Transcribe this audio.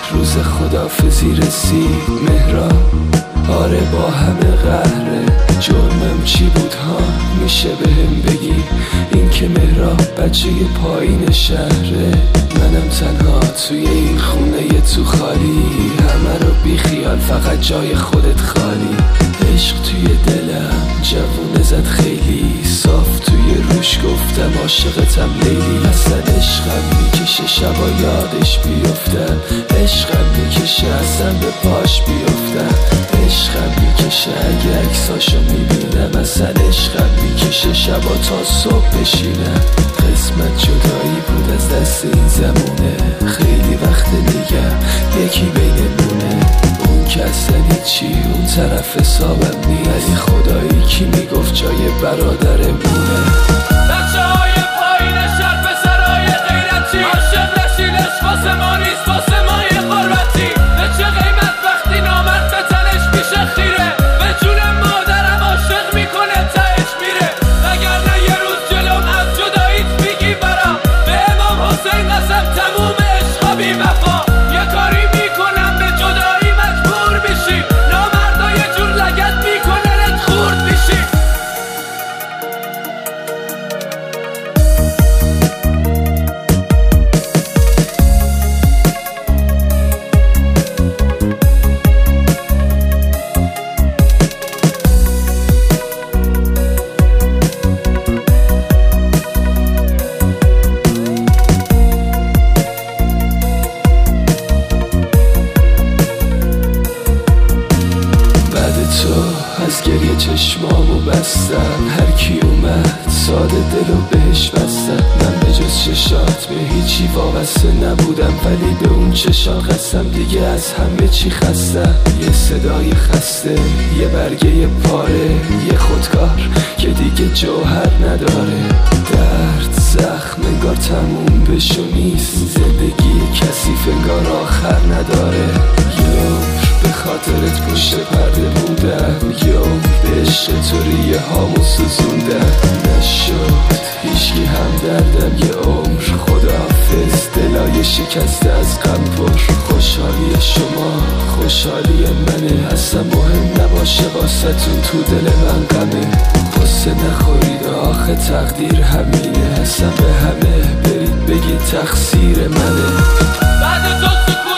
روز خداحافظی رسید مهراب. آره با همه قهره، جرمم چی بود ها؟ میشه بهم بگی؟ این که مهراب بچه پایین شهره، منم تنها توی این خونه تو خالی، همه رو بی خیال فقط جای خودت خالی. عشق توی دلم جوونه زد خیلی صاف، توی روش گفتم عاشقتم لیلی. اصلا عشقم میکشه شبا یادش بیفتم، عشقم میکشه اصلا به پاش بیفتم، عشقم میکشه اگه عکساشو میبینم، اصلا عشقم میکشه شبا تا صبح بشینم. قسمت جدایی بود از دست این زمونه، خیلی وقت نگم یکی بینمونه، اون که اصلا هیچی اون طرف حسابم نیست، ولی خدایی کی میگفت جای برادرمونه. بچه های پایین شهر پسرهای غیرتی، عاشق نشین عشق واسه ما نیست واسه ما یه قربتی. به چه قیمت وقتی نامرد به تنش میشه خیره، به جون مادرم عاشق میکنه تهش میره، وگرنه یه روز جلوم از جداییت میگی برام، به امام حسین قسم تموم عشقا بی وفا. یه کاری میکنم به جدایی مجبور میشی، نامردا یه جور لگد میکنه رد خورد میشی. از گریه چشمامو بستم، هر کی اومد ساده دلو بهش بستم. من به جز چشات به هیچی وابسته نبودم، ولی به اون چشات قسم دیگه از همه چی خستم. یه صدای خسته، یه برگه پاره، یه خودکار که دیگه جوهر نداره. درد زخم انگار تموم بشو نیست، زندگی کثیف انگار آخر نداره. به خاطرت پشت پرده بودم، یه عمر به عشق تو ریه هامو سوزوندم. نشد هیچکی هم دردم یه عمر، خداحافظ دلای شکسته از غم پر. خوشحالی شما خوشحالی منه، اصلا مهم نباشه واسه‌تون تو دل من غمه. قصه نخورید آخه تقدیر همینه، اصلا به همه برید بگید تقصیر منه. بعد تو